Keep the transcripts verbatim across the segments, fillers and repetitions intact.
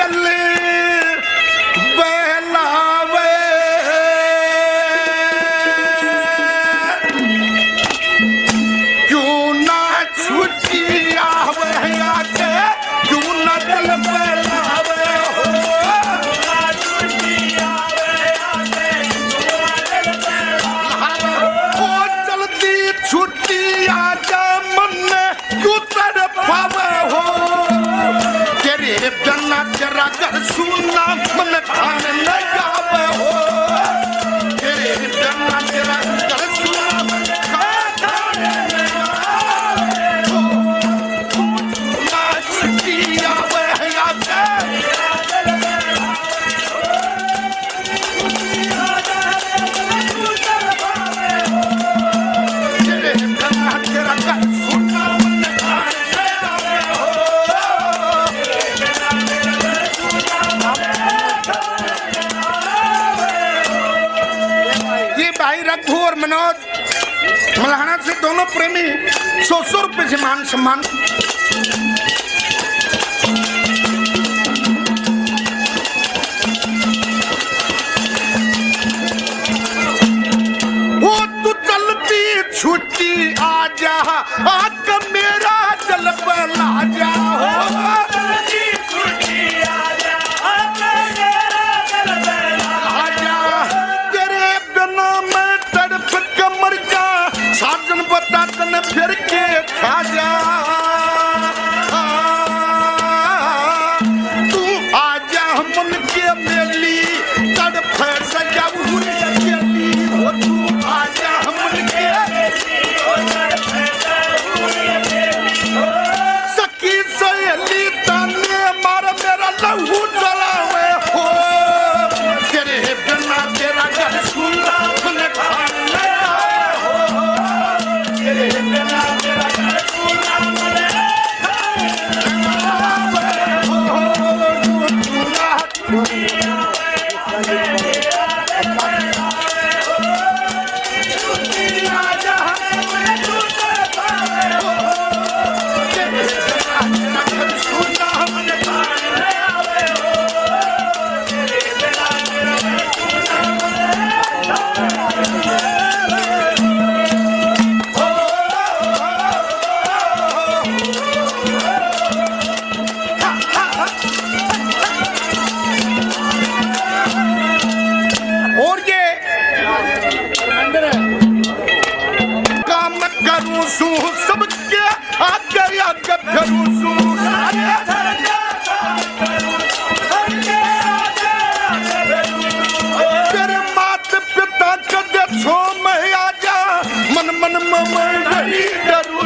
दिल बहलावे क्यों ना छुट्टी आवे आके क्यों ना दिल बहलावे छुट्टी आजा मन क्यों तड़पावे हो तेरे बिना तेरा घर सुनना मन खाने न जावे हो तेरे बिना तेरा घर सुनना मन खाने न जावे हो ना छुट्टी आवे आके और मनोज मल्हाना से दोनों प्रेमी सौ सौ रुपए से मान सम्मान वो तू चलती छुट्टी आजा आके मेरा दिल बहला जा फिर के खा जा तू आजा मन के मेली तड़प सजा हुई अकेली हो तू आजा मन के सखी सहेली ताने मार मेरा लहू जलावे हो तेरे बिना तेरा घर सुना मन खाने हो तेरे बिना तेरा घर सुना मन सबके आगे आगे फिरूं तेरे माता पिता कदे छो में आजा मन मन में मैं नहीं डरूं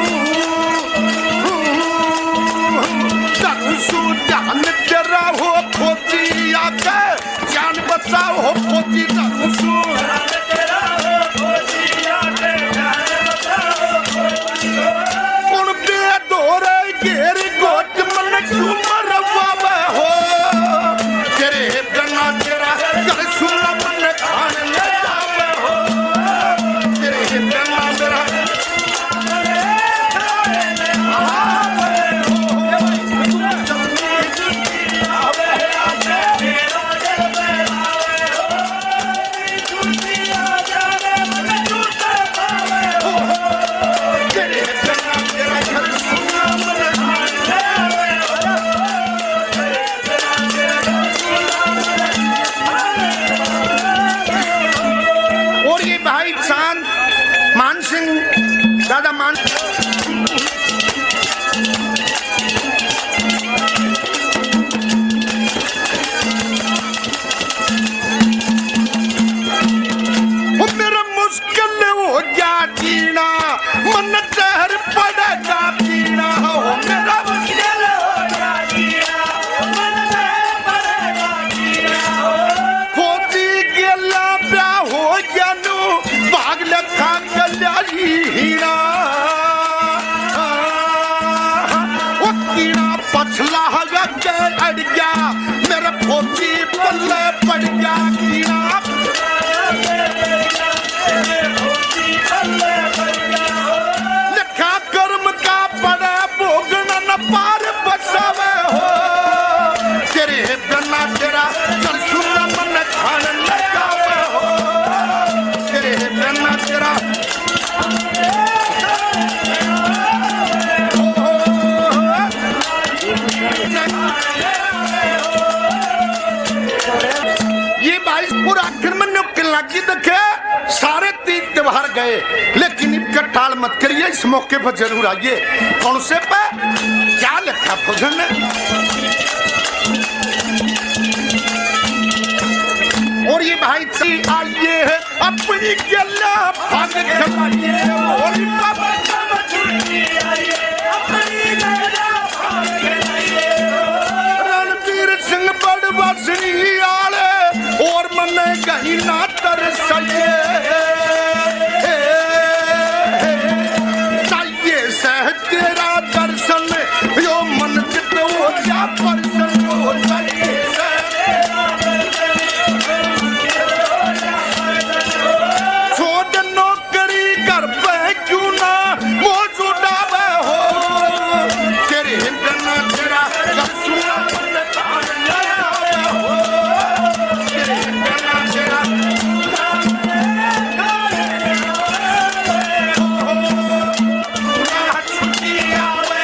डरूं जान तेरा हो खोजी आके जान बचाओ हो खोजी डरूं घेर गोट मन क्यों मरवावे हो तेरे बिना तेरा घर सुना मन खाने न जावे हो तेरे बिना तेरा दादा मान मेरा मुश्किल हो गया जीना मन जहर पड़ेगा जीना हो मेरा मुश्किल हो गया जीना मन जहर पड़ेगा जीना हो खोजी गेला प्या हो गया नु भाग लखा गलिया हीरा ये बाईस पूरा आखिर में नुक्कल लगी देखे सारे तीज त्योहार गए, लेकिन इनका टाल मत करिए, इस मौके पर जरूर आइए। कौन से पे क्या लिखा भोजन में, और ये भाई आइए अपनी गला भाग खलाइए, और रणवीर सिंह बड़वासनी आले और मन कहीं ना तरसाइए, चाहिए सह तेरा दर्शन यो मन चित हो जा परसन हो जाइए। छोड़ नौकरी कर पे क्यों ना मौजूदा हो, तेरे हिंदना तेरा कर सुना मन खान नया हो, तेरे हिंदना तेरा छुट्टी आवे